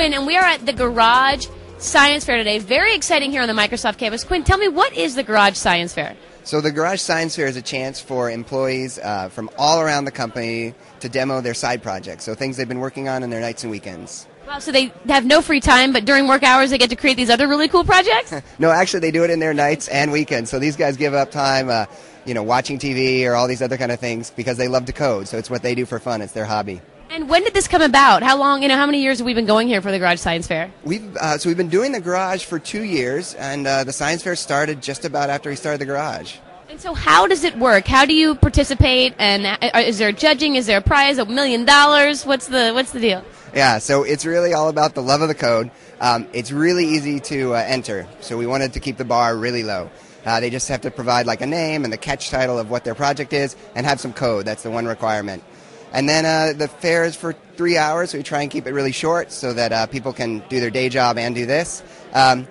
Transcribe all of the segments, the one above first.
Quinn, and we are at the Garage Science Fair today. Very exciting here on the Microsoft campus. Quinn, tell me, what is the Garage Science Fair? So the Garage Science Fair is a chance for employees from all around the company to demo their side projects, so things they've been working on in their nights and weekends. Wow, so they have no free time, but during work hours they get to create these other really cool projects? No, actually they do it in their nights and weekends, so these guys give up time watching TV or all these other kind of things because they love to code, so it's what they do for fun. It's their hobby. And when did this come about? How long, how many years have we been going here for the Garage Science Fair? We've been doing the Garage for 2 years, and the Science Fair started just about after we started the Garage. And so how does it work? How do you participate? And is there judging? Is there a prize? $1 million? What's the deal? Yeah, so it's really all about the love of the code. It's really easy to enter, so we wanted to keep the bar really low. They just have to provide like a name and the catch title of what their project is and have some code. That's the one requirement. And then the fair is for 3 hours, so we try and keep it really short so that people can do their day job and do this. And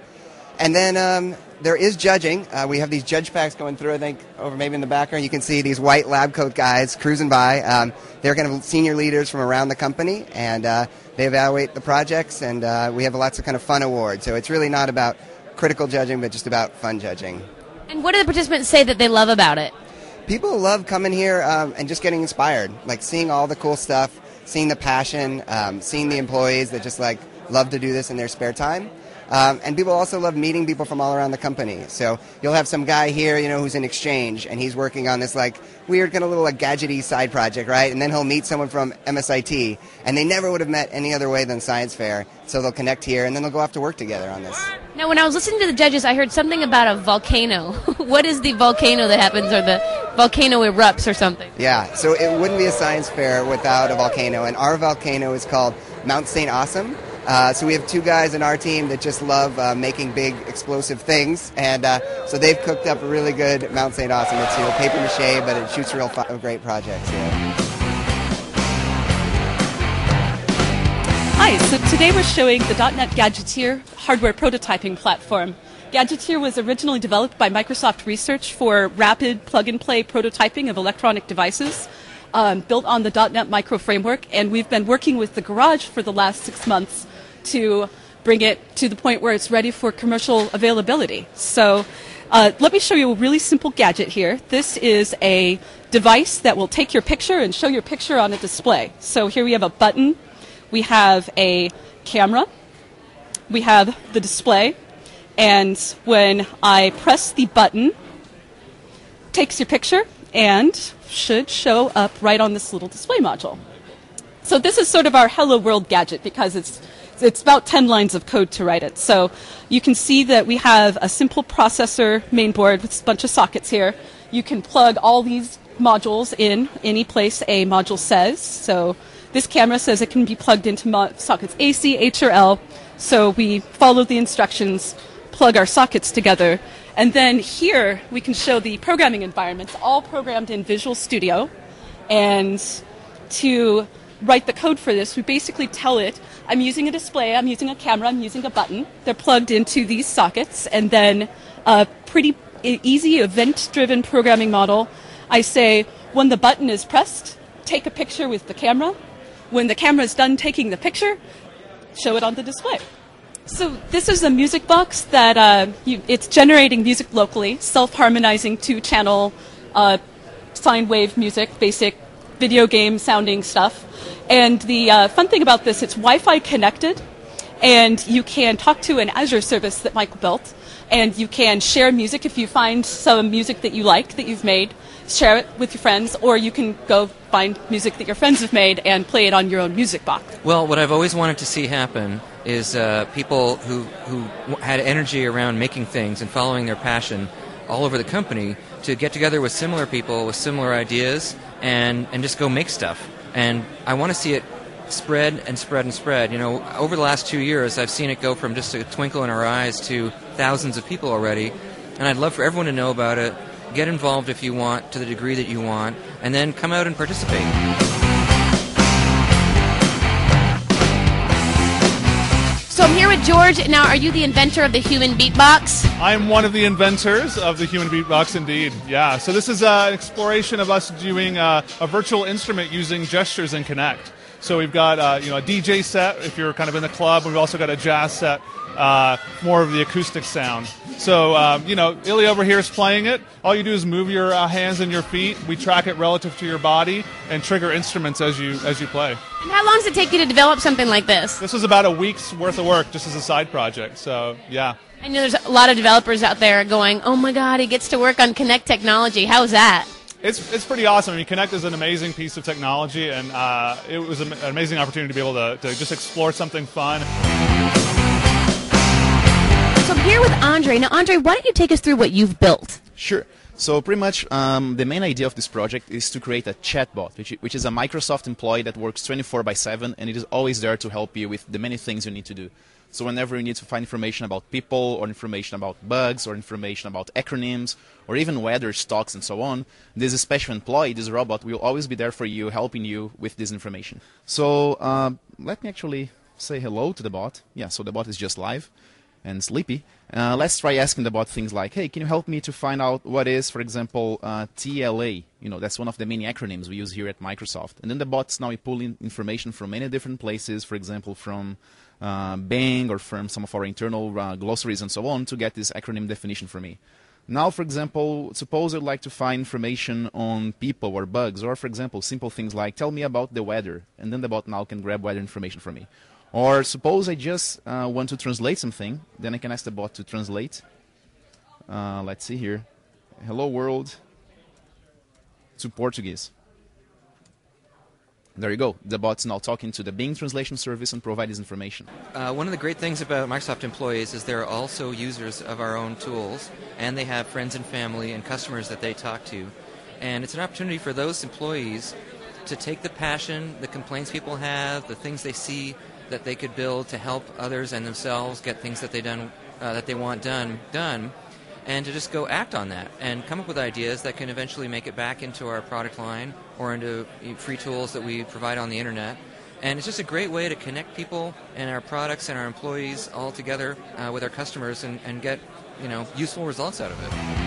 then there is judging. We have these judge packs going through, I think, over maybe in the background. You can see these white lab coat guys cruising by. They're kind of senior leaders from around the company, and they evaluate the projects, and we have lots of kind of fun awards. So it's really not about critical judging, but just about fun judging. And what do the participants say that they love about it? People love coming here and just getting inspired, like seeing all the cool stuff, seeing the passion, seeing the employees that just like love to do this in their spare time. And people also love meeting people from all around the company. So you'll have some guy here, who's in exchange, and he's working on this like weird kind of little like gadgety side project, right? And then he'll meet someone from MSIT, and they never would have met any other way than Science Fair. So they'll connect here, and then they'll go off to work together on this. Now, when I was listening to the judges, I heard something about a volcano. What is the volcano that happens, or the volcano erupts or something? Yeah, so it wouldn't be a Science Fair without a volcano, and our volcano is called Mount St. Awesome. So we have 2 guys in our team that just love making big explosive things, and so they've cooked up a really good Mount St. Awesome. It's paper mache, but it shoots real great projects. Yeah. Hi, so today we're showing the .NET Gadgeteer hardware prototyping platform. Gadgeteer was originally developed by Microsoft Research for rapid plug-and-play prototyping of electronic devices. Built on the .NET Micro framework, and we've been working with the Garage for the last 6 months to bring it to the point where it's ready for commercial availability. So let me show you a really simple gadget here. This is a device that will take your picture and show your picture on a display. So here we have a button, we have a camera, we have the display, and when I press the button, it takes your picture and should show up right on this little display module. So this is sort of our Hello World gadget because it's about 10 lines of code to write it. So you can see that we have a simple processor main board with a bunch of sockets here. You can plug all these modules in any place a module says. So this camera says it can be plugged into sockets A, C, H, or L. So we follow the instructions, plug our sockets together. And then here we can show the programming environments, all programmed in Visual Studio. And to write the code for this, we basically tell it, I'm using a display, I'm using a camera, I'm using a button. They're plugged into these sockets. And then a pretty easy event-driven programming model. I say, when the button is pressed, take a picture with the camera. When the camera is done taking the picture, show it on the display. So this is a music box that it's generating music locally, self-harmonizing 2-channel sine wave music, basic video game sounding stuff. And the fun thing about this, it's Wi-Fi connected, and you can talk to an Azure service that Michael built, and you can share music if you find some music that you like that you've made, share it with your friends, or you can go find music that your friends have made and play it on your own music box. Well, what I've always wanted to see happen is people who had energy around making things and following their passion all over the company to get together with similar people with similar ideas and just go make stuff. And I want to see it spread and spread and spread. Over the last 2 years, I've seen it go from just a twinkle in our eyes to thousands of people already. And I'd love for everyone to know about it, get involved if you want, to the degree that you want, and then come out and participate. So I'm here with George. Now, are you the inventor of the Human Beatbox? I'm one of the inventors of the Human Beatbox, indeed. Yeah, so this is an exploration of us doing a virtual instrument using gestures in Kinect. So we've got a DJ set if you're kind of in the club. We've also got a jazz set, more of the acoustic sound. So Ilya over here is playing it. All you do is move your hands and your feet. We track it relative to your body and trigger instruments as you play. And how long does it take you to develop something like this? This was about a week's worth of work just as a side project. So yeah. I know there's a lot of developers out there going, oh my God, he gets to work on Kinect technology. How's that? It's pretty awesome. I mean, Kinect is an amazing piece of technology, and it was an amazing opportunity to be able to just explore something fun. So I'm here with Andre. Now, Andre, why don't you take us through what you've built? Sure. So pretty much the main idea of this project is to create a chatbot, which is a Microsoft employee that works 24/7, and it is always there to help you with the many things you need to do. So whenever you need to find information about people, or information about bugs, or information about acronyms, or even weather, stocks, and so on, this special employee, this robot, will always be there for you, helping you with this information. So let me actually say hello to the bot. Yeah, so the bot is just live and sleepy. Let's try asking the bot things like, hey, can you help me to find out what is, for example, TLA? That's one of the many acronyms we use here at Microsoft. And then the bot's now pulling information from many different places, for example, from Bing or from some of our internal glossaries and so on, to get this acronym definition for me. Now, for example, suppose I'd like to find information on people or bugs, or, for example, simple things like, tell me about the weather, and then the bot now can grab weather information for me. Or suppose I just want to translate something, then I can ask the bot to translate. Let's see here. Hello world to Portuguese. There you go. The bot's now talking to the Bing translation service and provide this information. One of the great things about Microsoft employees is they're also users of our own tools, and they have friends and family and customers that they talk to. And it's an opportunity for those employees to take the passion, the complaints people have, the things they see that they could build to help others and themselves get things that they want done, and to just go act on that and come up with ideas that can eventually make it back into our product line or into free tools that we provide on the internet. And it's just a great way to connect people and our products and our employees all together with our customers and get useful results out of it.